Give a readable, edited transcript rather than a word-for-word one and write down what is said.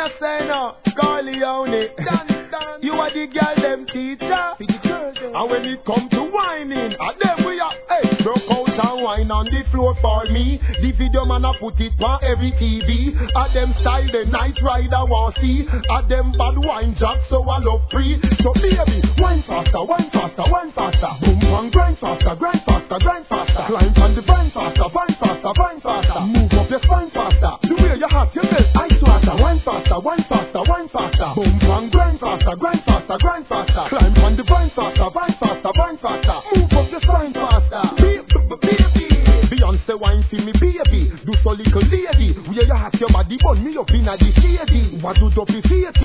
you say no? Corleone. You are the girl them teacher. And when it come to whining, at them we are, hey, broke out and wine on the floor for me. The video man a put it on every TV. At them style the night rider want see. At them bad wine jack so I love free. So baby, wine faster, wine faster, wine faster. Boom bang, grind faster, grind faster, grind faster. Climb on the vine faster, vine faster, vine faster. Move up the spine faster. The way you have your best eyes faster. Wine faster, wine faster, wine faster. Boom bang, grind faster, grind faster, grind faster. Climb on the vine faster, vine faster, vine faster. Move up the spine faster. Baby, Beyonce wine for me baby. Do so little lady. Where you have your body bun me up in a the shady. What do dopey face?